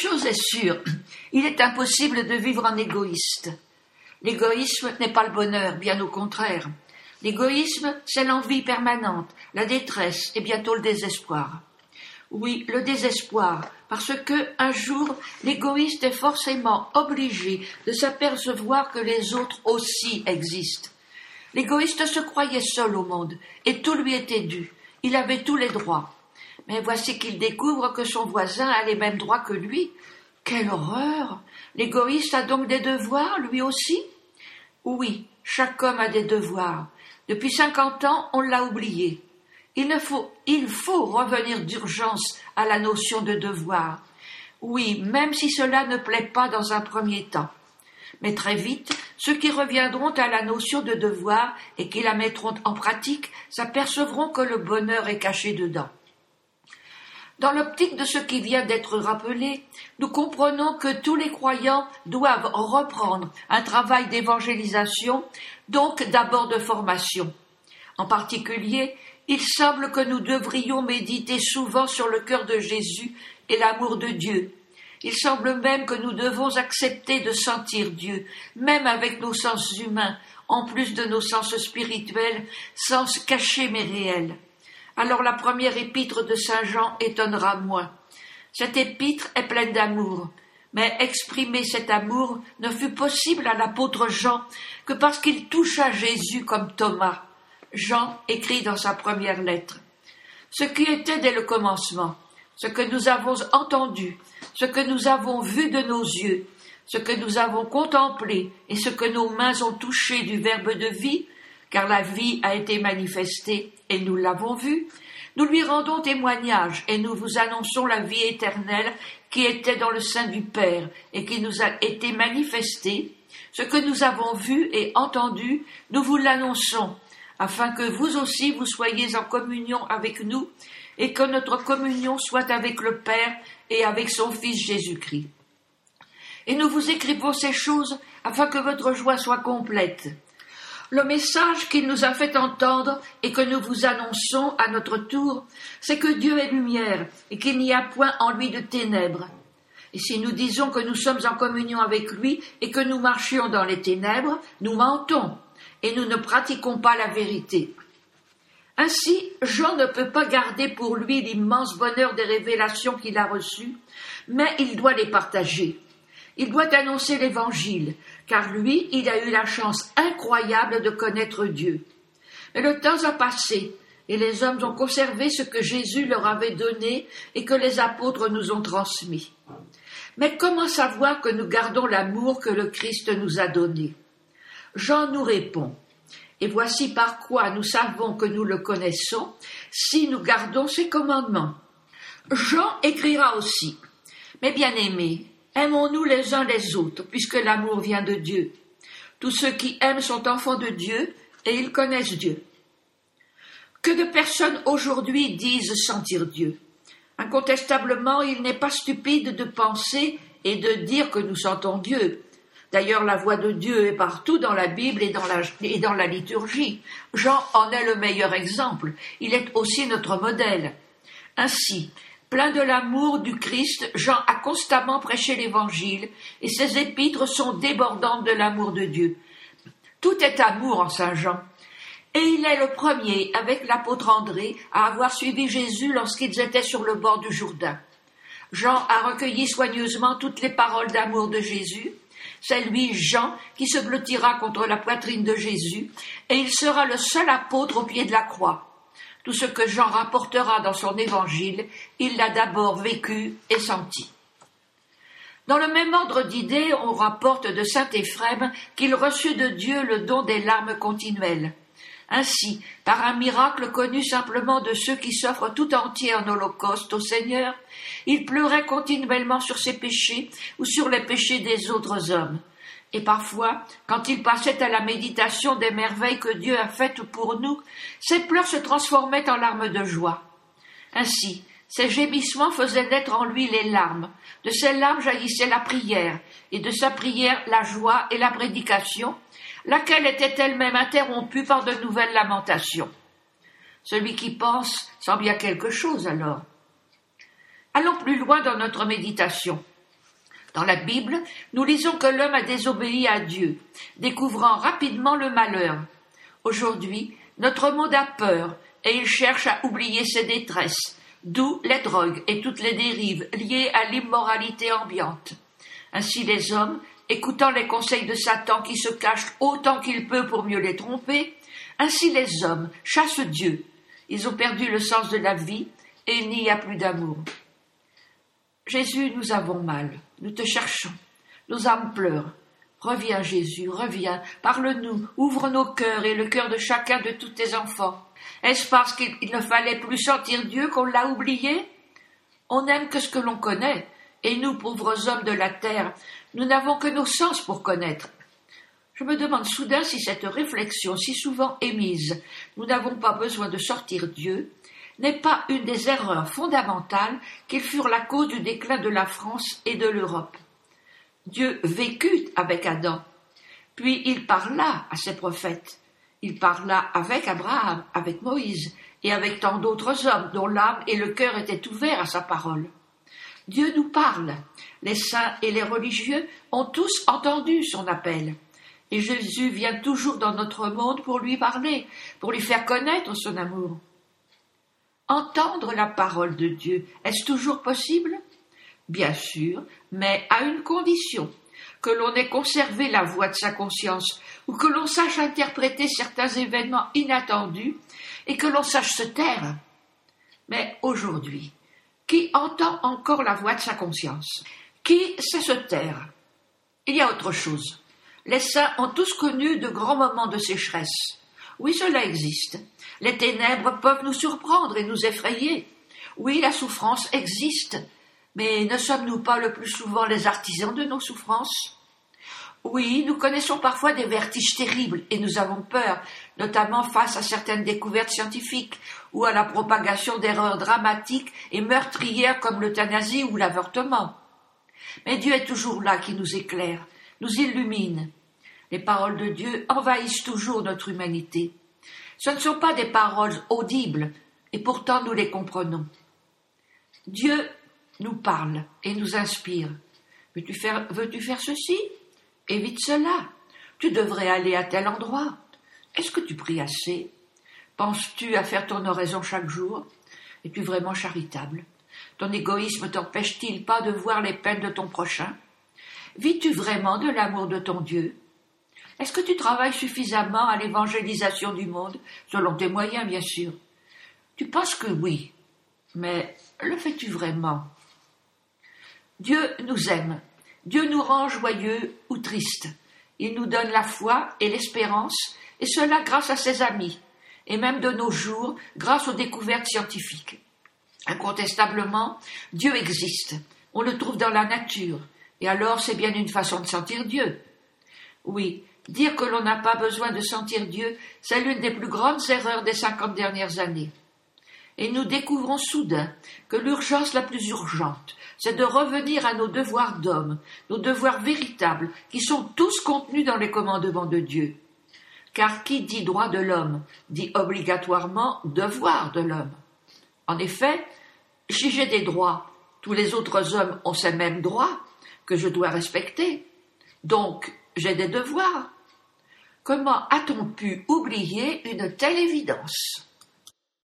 chose est sûre, il est impossible de vivre en égoïste. L'égoïsme n'est pas le bonheur, bien au contraire. L'égoïsme, c'est l'envie permanente, la détresse et bientôt le désespoir. Oui, le désespoir, parce que, un jour, l'égoïste est forcément obligé de s'apercevoir que les autres aussi existent. L'égoïste se croyait seul au monde, et tout lui était dû. Il avait tous les droits. Mais voici qu'il découvre que son voisin a les mêmes droits que lui. Quelle horreur! L'égoïste a donc des devoirs, lui aussi? Oui, chaque homme a des devoirs. Depuis 50 ans, on l'a oublié. Il faut revenir d'urgence à la notion de devoir. Oui, même si cela ne plaît pas dans un premier temps. Mais très vite, ceux qui reviendront à la notion de devoir et qui la mettront en pratique s'apercevront que le bonheur est caché dedans. Dans l'optique de ce qui vient d'être rappelé, nous comprenons que tous les croyants doivent reprendre un travail d'évangélisation, donc d'abord de formation. En particulier, il semble que nous devrions méditer souvent sur le cœur de Jésus et l'amour de Dieu. Il semble même que nous devons accepter de sentir Dieu, même avec nos sens humains, en plus de nos sens spirituels, sens cachés mais réels. Alors la première épître de Saint Jean étonnera moins. Cette épître est pleine d'amour, mais exprimer cet amour ne fut possible à l'apôtre Jean que parce qu'il toucha Jésus comme Thomas. Jean écrit dans sa première lettre. Ce qui était dès le commencement, ce que nous avons entendu, ce que nous avons vu de nos yeux, ce que nous avons contemplé et ce que nos mains ont touché du Verbe de vie, car la vie a été manifestée et nous l'avons vue, nous lui rendons témoignage et nous vous annonçons la vie éternelle qui était dans le sein du Père et qui nous a été manifestée. Ce que nous avons vu et entendu, nous vous l'annonçons, afin que vous aussi vous soyez en communion avec nous et que notre communion soit avec le Père et avec son Fils Jésus-Christ. Et nous vous écrivons ces choses afin que votre joie soit complète. Le message qu'il nous a fait entendre et que nous vous annonçons à notre tour, c'est que Dieu est lumière et qu'il n'y a point en lui de ténèbres. Et si nous disons que nous sommes en communion avec lui et que nous marchions dans les ténèbres, nous mentons et nous ne pratiquons pas la vérité. Ainsi, Jean ne peut pas garder pour lui l'immense bonheur des révélations qu'il a reçues, mais il doit les partager. Il doit annoncer l'Évangile, car lui, il a eu la chance incroyable de connaître Dieu. Mais le temps a passé, et les hommes ont conservé ce que Jésus leur avait donné et que les apôtres nous ont transmis. Mais comment savoir que nous gardons l'amour que le Christ nous a donné? Jean nous répond, et voici par quoi nous savons que nous le connaissons, si nous gardons ses commandements. Jean écrira aussi, mais bien-aimés, aimons-nous les uns les autres, puisque l'amour vient de Dieu. Tous ceux qui aiment sont enfants de Dieu, et ils connaissent Dieu. Que de personnes aujourd'hui disent sentir Dieu. Incontestablement, il n'est pas stupide de penser et de dire que nous sentons Dieu. D'ailleurs, la voix de Dieu est partout dans la Bible et dans la liturgie. Jean en est le meilleur exemple. Il est aussi notre modèle. Ainsi, plein de l'amour du Christ, Jean a constamment prêché l'Évangile et ses épîtres sont débordantes de l'amour de Dieu. Tout est amour en Saint Jean. Et il est le premier, avec l'apôtre André, à avoir suivi Jésus lorsqu'ils étaient sur le bord du Jourdain. Jean a recueilli soigneusement toutes les paroles d'amour de Jésus. C'est lui, Jean, qui se blottira contre la poitrine de Jésus, et il sera le seul apôtre au pied de la croix. Tout ce que Jean rapportera dans son évangile, il l'a d'abord vécu et senti. Dans le même ordre d'idées, on rapporte de saint Éphrem qu'il reçut de Dieu le don des larmes continuelles. Ainsi, par un miracle connu simplement de ceux qui s'offrent tout entiers en holocauste au Seigneur, il pleurait continuellement sur ses péchés ou sur les péchés des autres hommes. Et parfois, quand il passait à la méditation des merveilles que Dieu a faites pour nous, ses pleurs se transformaient en larmes de joie. Ainsi, ses gémissements faisaient naître en lui les larmes. De ces larmes jaillissait la prière, et de sa prière la joie et la prédication, laquelle était elle-même interrompue par de nouvelles lamentations. Celui qui pense sent bien quelque chose alors. Allons plus loin dans notre méditation. Dans la Bible, nous lisons que l'homme a désobéi à Dieu, découvrant rapidement le malheur. Aujourd'hui, notre monde a peur et il cherche à oublier ses détresses, d'où les drogues et toutes les dérives liées à l'immoralité ambiante. Ainsi les hommes, écoutant les conseils de Satan qui se cache autant qu'il peut pour mieux les tromper, ainsi les hommes chassent Dieu. Ils ont perdu le sens de la vie et il n'y a plus d'amour. Jésus, nous avons mal, nous te cherchons, nos âmes pleurent. Reviens Jésus, reviens, parle-nous, ouvre nos cœurs et le cœur de chacun de tous tes enfants. Est-ce parce qu'il ne fallait plus sentir Dieu qu'on l'a oublié? On n'aime que ce que l'on connaît, et nous, pauvres hommes de la terre, nous n'avons que nos sens pour connaître. Je me demande soudain si cette réflexion si souvent émise, nous n'avons pas besoin de sortir Dieu, n'est pas une des erreurs fondamentales qui furent la cause du déclin de la France et de l'Europe. Dieu vécut avec Adam, puis il parla à ses prophètes. Il parla avec Abraham, avec Moïse et avec tant d'autres hommes dont l'âme et le cœur étaient ouverts à sa parole. Dieu nous parle. Les saints et les religieux ont tous entendu son appel. Et Jésus vient toujours dans notre monde pour lui parler, pour lui faire connaître son amour. Entendre la parole de Dieu, est-ce toujours possible? Bien sûr, mais à une condition, que l'on ait conservé la voix de sa conscience, ou que l'on sache interpréter certains événements inattendus, et que l'on sache se taire. Mais aujourd'hui, qui entend encore la voix de sa conscience? Qui sait se taire? Il y a autre chose. Les saints ont tous connu de grands moments de sécheresse. Oui, cela existe. Les ténèbres peuvent nous surprendre et nous effrayer. Oui, la souffrance existe. Mais ne sommes-nous pas le plus souvent les artisans de nos souffrances? Oui, nous connaissons parfois des vertiges terribles et nous avons peur, notamment face à certaines découvertes scientifiques ou à la propagation d'erreurs dramatiques et meurtrières comme l'euthanasie ou l'avortement. Mais Dieu est toujours là qui nous éclaire, nous illumine. Les paroles de Dieu envahissent toujours notre humanité. Ce ne sont pas des paroles audibles, et pourtant nous les comprenons. Dieu nous parle et nous inspire. Veux-tu faire ceci? Évite cela. Tu devrais aller à tel endroit. Est-ce que tu pries assez? Penses-tu à faire ton oraison chaque jour? Es-tu vraiment charitable? Ton égoïsme t'empêche-t-il pas de voir les peines de ton prochain? Vis-tu vraiment de l'amour de ton Dieu? Est-ce que tu travailles suffisamment à l'évangélisation du monde, selon tes moyens, bien sûr? Tu penses que oui, mais le fais-tu vraiment? Dieu nous aime. Dieu nous rend joyeux ou tristes. Il nous donne la foi et l'espérance, et cela grâce à ses amis, et même de nos jours, grâce aux découvertes scientifiques. Incontestablement, Dieu existe. On le trouve dans la nature, et alors c'est bien une façon de sentir Dieu. Oui, dire que l'on n'a pas besoin de sentir Dieu, c'est l'une des plus grandes erreurs des 50 dernières années. Et nous découvrons soudain que l'urgence la plus urgente, c'est de revenir à nos devoirs d'hommes, nos devoirs véritables, qui sont tous contenus dans les commandements de Dieu. Car qui dit droit de l'homme, dit obligatoirement devoir de l'homme. En effet, si j'ai des droits, tous les autres hommes ont ces mêmes droits que je dois respecter. Donc, j'ai des devoirs. Comment a-t-on pu oublier une telle évidence?